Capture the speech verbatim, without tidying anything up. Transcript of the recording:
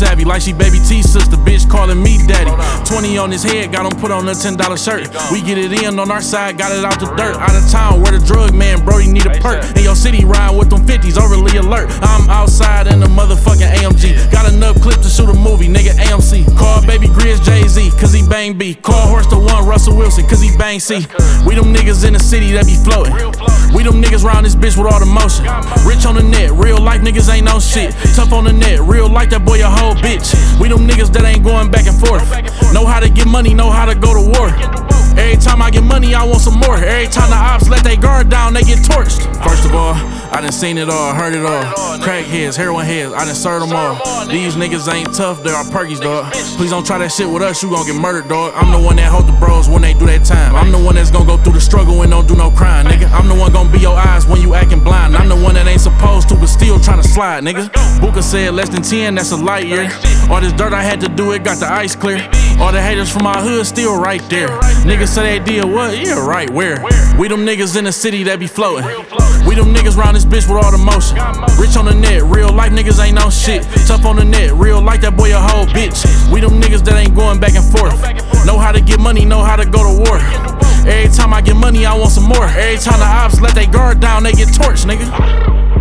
savvy like she baby T sister, bitch calling me daddy. twenty on his head, got him put on a ten dollar shirt. We get it in on our side, got it out the dirt. Out of town, where the drug man, Brody need a perk. In your city, ride with them fifties, overly alert. I'm outside in the motherfucking A M G. Got enough clip to shoot a movie, nigga A M C. Call baby Grizz Jay-Z, cause he bang B. Call Horse the one, Russell Wilson, cause he bang C. We them niggas in the city that be floating. We them niggas round this bitch with all the motion. Rich on the net, real life niggas ain't no shit. Tough on the net, real life that boy a whole bitch. We them niggas that ain't going back and forth. Know how to get money, know how to go to war. Every time I get money, I want some more. Every time the ops let they guard down, they get torched. First of all, I done seen it all, heard it all. Crackheads, heroin heads, I done served them all. These niggas ain't tough, they are perkies, dog. Please don't try that shit with us, you gon' get murdered, dog. I'm the one that hold the bros when they do that time. I'm the one that's gon' go through the struggle and don't do no crime, nigga. I'm the one gon' be your eyes when you acting blind. I'm the one that ain't supposed to, but still tryna slide, nigga. Booker said less than ten, that's a light year. All this dirt I had to do, it got the ice clear. All the haters from my hood still right there. Niggas say they did what? Yeah, right, where? We them niggas in the city that be floating. We them niggas round this bitch with all the motion. Rich on the net, real life niggas ain't no shit. Tough on the net, real life that boy a whole bitch. We them niggas that ain't going back and forth. Know how to get money, know how to go to war. Every time I get money, I want some more. Every time the ops let they guard down, they get torched, nigga.